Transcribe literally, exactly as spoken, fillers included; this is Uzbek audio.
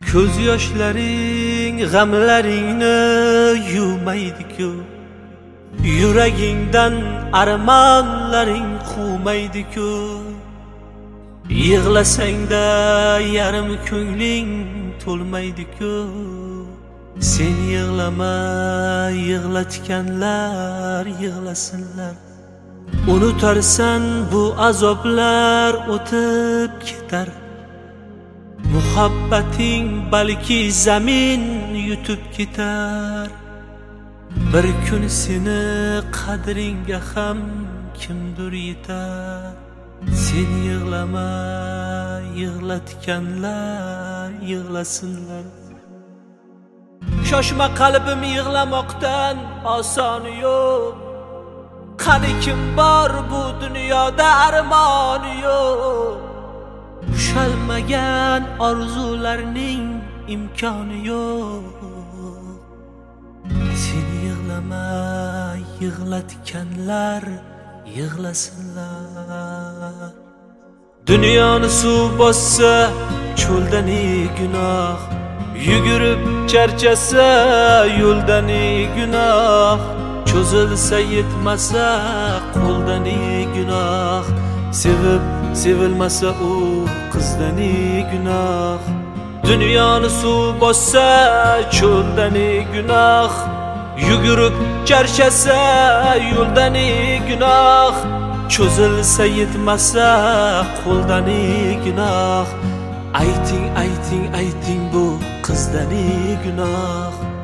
Ko'z yoshlaring g'amlaringni yuvmaydi-ku, yuragingdan armonlaring quvmaydi-ku. Yig'lasangda yarim ko'ngling to'lmaydi-ku. Sen yig'lama, yig'latganlar yig'lasinlar. Unutarsan bu azoblar o'tib ketar. Muhabbating balki zamin yutib ketar. Bir kun seni qadringga ham kimdir yetar. Sen yig'lama, yig'latganlar yig'lasinlar. Shoshma qalbim, yig'lamoqdan osoni yo'q. Qani kim bor bu dunyoda armoni yo'q. Ushalmagan orzularning imkoni yo'q. Sen yig'lama, yig'latganlar yig'lasinlar. Dunyoni suv bossa cho'lda ne gunoh, yugurib charchasa yo'lda ne gunoh, cho'zilsa yetmasa qo'lda ne gunoh, sevib sevilmasa u qizda ne gunoh. Dunyoni suv bossa cho'lda ne gunoh, yugurib charchasa yo'lda ne gunoh, cho'zilsa yetmasa qo'lda ne gunoh. Ayting, ayting, ayting bu qizda ne gunoh.